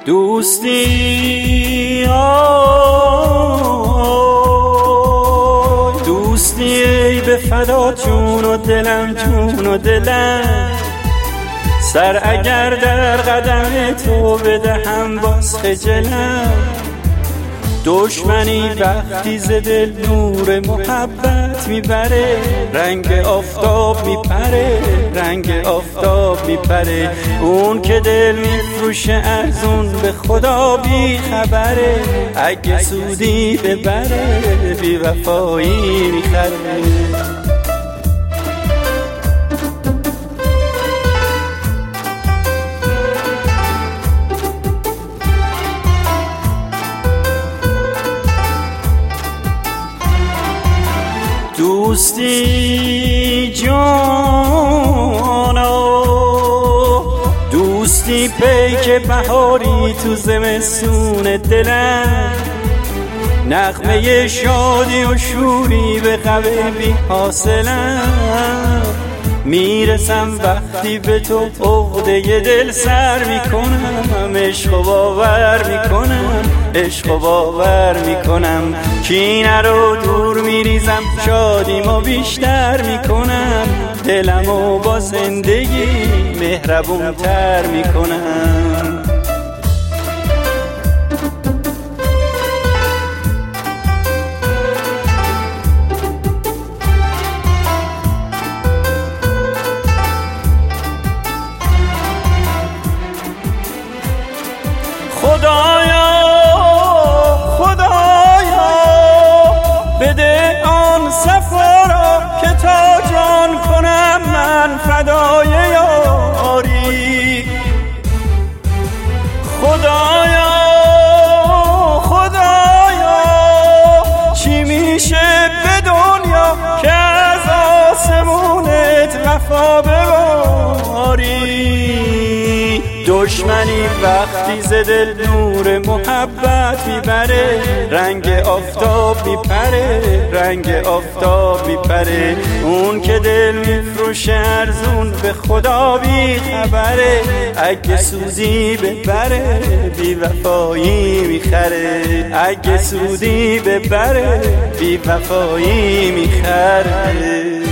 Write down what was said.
دوستی دوستی ای به فدا جون و دلم جون و دلم، سر اگر در قدم تو بدهم باز خجلم. دشمنی وقتی ز دل نور محبت میبره، رنگ آفتاب میپره، رنگ آفتاب میپره. اون که دل میفروشه ارزون به خدا بی خبره، اگه سودی ببره بی وفایی میخره. دوستی جانا، دوستی پیک بهاری تو زمستون دلم، نغمه شادی و شوری به قوی بی حاصلم. میرسم وقتی به تو عقده دل سر میکنم، عشق و باور میکنم، عشق و باور میکنم. کینه رو دور میریزم، شادیمو بیشتر میکنم، دلمو با زندگی مهربون تر میکنم. خدایا خدایا بده آن صفا را که تا جان کنم من فدای یاری. خدایا خدایا چی میشه به دنیا که از آسمونت وفا بباری. دشمنی وقتی ز دل نور محبت میبره، رنگ آفتاب میپره، رنگ آفتاب میپره. اون که دل میفروشه ارزون به خدا بی خبره، اگه سودی ببره بی وفایی میخره، اگه سودی ببره بی وفایی میخره.